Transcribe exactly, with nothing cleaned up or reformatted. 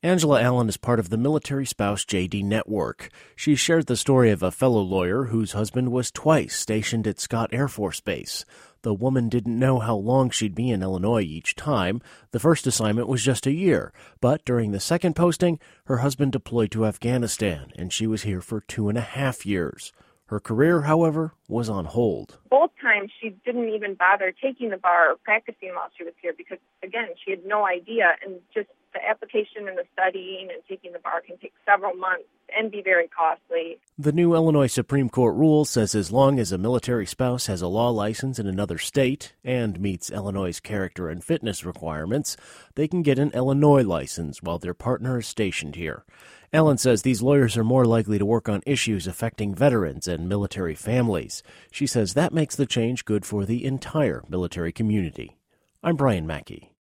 Angela Allen is part of the Military Spouse J D Network. She shared the story of a fellow lawyer whose husband was twice stationed at Scott Air Force Base. The woman didn't know how long she'd be in Illinois each time. The first assignment was just a year, but during the second posting, her husband deployed to Afghanistan, and she was here for two and a half years. Her career, however, was on hold. Both times she didn't even bother taking the bar or practicing while she was here because, again, she had no idea, and just the application and the studying and taking the bar can take several months and be very costly. The new Illinois Supreme Court rule says as long as a military spouse has a law license in another state and meets Illinois' character and fitness requirements, they can get an Illinois license while their partner is stationed here. Allen says these lawyers are more likely to work on issues affecting veterans and military families. She says that makes the change good for the entire military community. I'm Brian Mackey.